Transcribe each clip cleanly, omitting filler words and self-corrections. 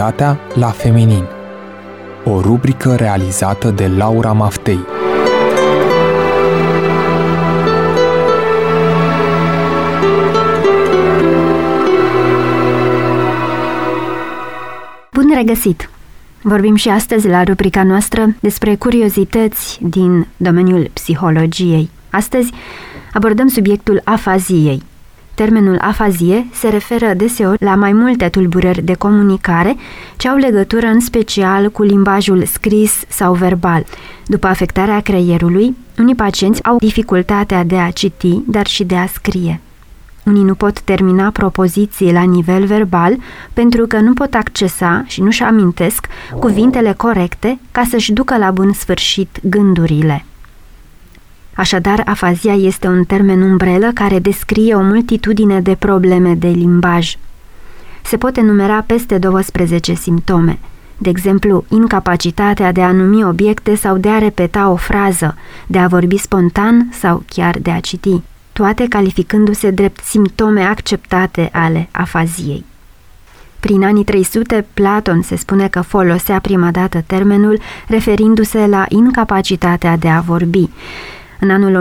sexualitatea la feminin. O rubrică realizată de Laura Maftei. Bun regăsit! Vorbim și astăzi la rubrica noastră despre curiozități din domeniul psihologiei. Astăzi abordăm subiectul afaziei. Termenul afazie se referă deseori la mai multe tulburări de comunicare ce au legătură în special cu limbajul scris sau verbal. După afectarea creierului, unii pacienți au dificultatea de a citi, dar și de a scrie. Unii nu pot termina propoziții la nivel verbal pentru că nu pot accesa și nu-și amintesc cuvintele corecte ca să-și ducă la bun sfârșit gândurile. Așadar, afazia este un termen umbrelă care descrie o multitudine de probleme de limbaj. Se pot enumera peste 12 simptome, de exemplu, incapacitatea de a numi obiecte sau de a repeta o frază, de a vorbi spontan sau chiar de a citi, toate calificându-se drept simptome acceptate ale afaziei. Prin anii 300, Platon se spune că folosea prima dată termenul referindu-se la incapacitatea de a vorbi. În anul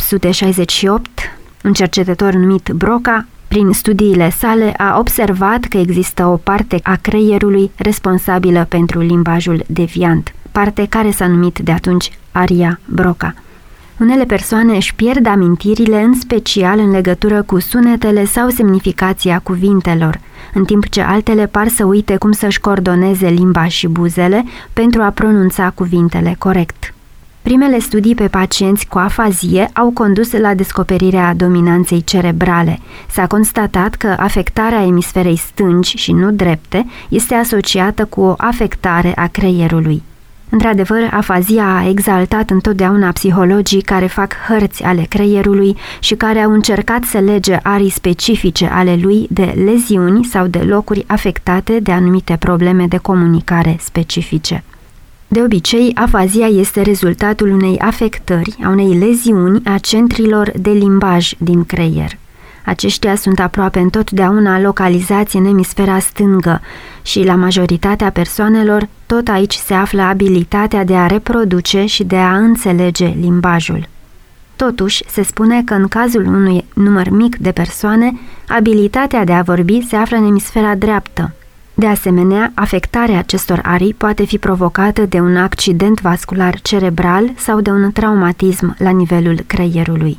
1868, un cercetător numit Broca, prin studiile sale, a observat că există o parte a creierului responsabilă pentru limbajul deviant, parte care s-a numit de atunci aria Broca. Unele persoane își pierd amintirile, în special în legătură cu sunetele sau semnificația cuvintelor, în timp ce altele par să uite cum să-și coordoneze limba și buzele pentru a pronunța cuvintele corect. Primele studii pe pacienți cu afazie au condus la descoperirea dominanței cerebrale. S-a constatat că afectarea emisferei stângi și nu drepte este asociată cu o afectare a creierului. Într-adevăr, afazia a exaltat întotdeauna psihologii care fac hărți ale creierului și care au încercat să lege arii specifice ale lui de leziuni sau de locuri afectate de anumite probleme de comunicare specifice. De obicei, afazia este rezultatul unei afectări, a unei leziuni a centrilor de limbaj din creier. Aceștia sunt aproape întotdeauna localizați în emisfera stângă și, la majoritatea persoanelor, tot aici se află abilitatea de a reproduce și de a înțelege limbajul. Totuși, se spune că în cazul unui număr mic de persoane, abilitatea de a vorbi se află în emisfera dreaptă. De asemenea, afectarea acestor arii poate fi provocată de un accident vascular cerebral sau de un traumatism la nivelul creierului.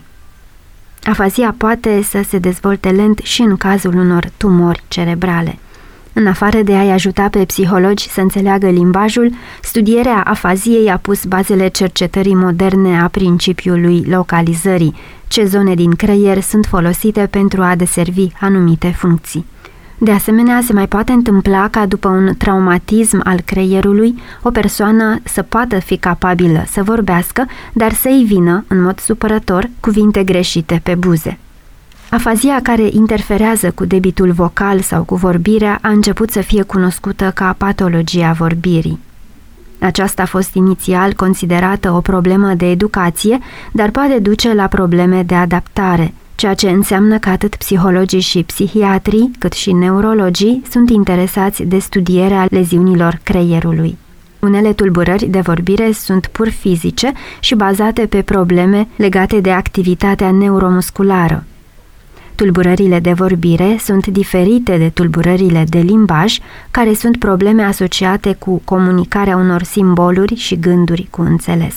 Afazia poate să se dezvolte lent și în cazul unor tumori cerebrale. În afară de a-i ajuta pe psihologi să înțeleagă limbajul, studierea afaziei a pus bazele cercetării moderne a principiului localizării, ce zone din creier sunt folosite pentru a deservi anumite funcții. De asemenea, se mai poate întâmpla ca după un traumatism al creierului, o persoană să poată fi capabilă să vorbească, dar să-i vină, în mod supărător, cuvinte greșite pe buze. Afazia care interferează cu debitul vocal sau cu vorbirea a început să fie cunoscută ca patologia vorbirii. Aceasta a fost inițial considerată o problemă de educație, dar poate duce la probleme de adaptare, ceea ce înseamnă că atât psihologii și psihiatrii, cât și neurologii sunt interesați de studierea leziunilor creierului. Unele tulburări de vorbire sunt pur fizice și bazate pe probleme legate de activitatea neuromusculară. Tulburările de vorbire sunt diferite de tulburările de limbaj, care sunt probleme asociate cu comunicarea unor simboluri și gânduri cu înțeles.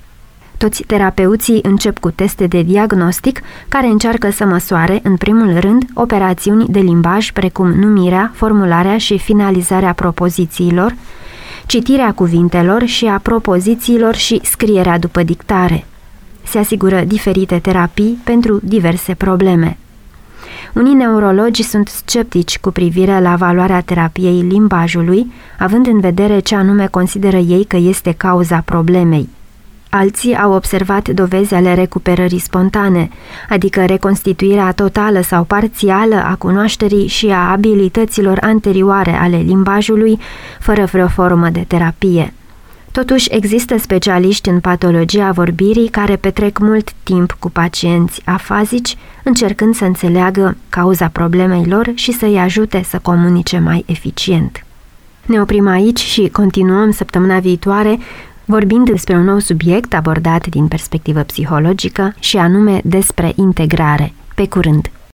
Toți terapeuții încep cu teste de diagnostic care încearcă să măsoare, în primul rând, operațiuni de limbaj precum numirea, formularea și finalizarea propozițiilor, citirea cuvintelor și a propozițiilor și scrierea după dictare. Se asigură diferite terapii pentru diverse probleme. Unii neurologi sunt sceptici cu privire la valoarea terapiei limbajului, având în vedere ce anume consideră ei că este cauza problemei. Alții au observat dovezi ale recuperării spontane, adică reconstituirea totală sau parțială a cunoașterii și a abilităților anterioare ale limbajului, fără vreo formă de terapie. Totuși, există specialiști în patologia vorbirii care petrec mult timp cu pacienți afazici, încercând să înțeleagă cauza problemei lor și să-i ajute să comunice mai eficient. Ne oprim aici și continuăm săptămâna viitoare vorbind despre un nou subiect abordat din perspectivă psihologică și anume despre integrare. Pe curând!